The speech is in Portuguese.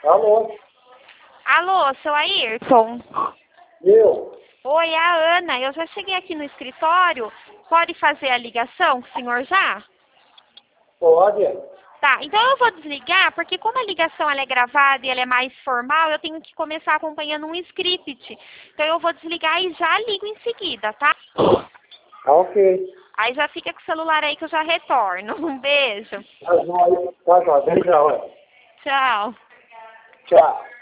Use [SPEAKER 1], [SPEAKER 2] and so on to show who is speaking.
[SPEAKER 1] Alô?
[SPEAKER 2] Alô, seu Ayrton?
[SPEAKER 1] Eu?
[SPEAKER 2] Oi, é a Ana. Eu já cheguei aqui no escritório. Pode fazer a ligação com o senhor já?
[SPEAKER 1] Pode?
[SPEAKER 2] Tá, então eu vou desligar, porque como a ligação ela é gravada e ela é mais formal, eu tenho que começar acompanhando um script. Então eu vou desligar e já ligo em seguida, tá?
[SPEAKER 1] Tá ok.
[SPEAKER 2] Aí já fica com o celular aí que eu já retorno. Um beijo.
[SPEAKER 1] Tá jóia. Tá jóia. Beijão, ué.
[SPEAKER 2] Tchau.
[SPEAKER 1] Tchau.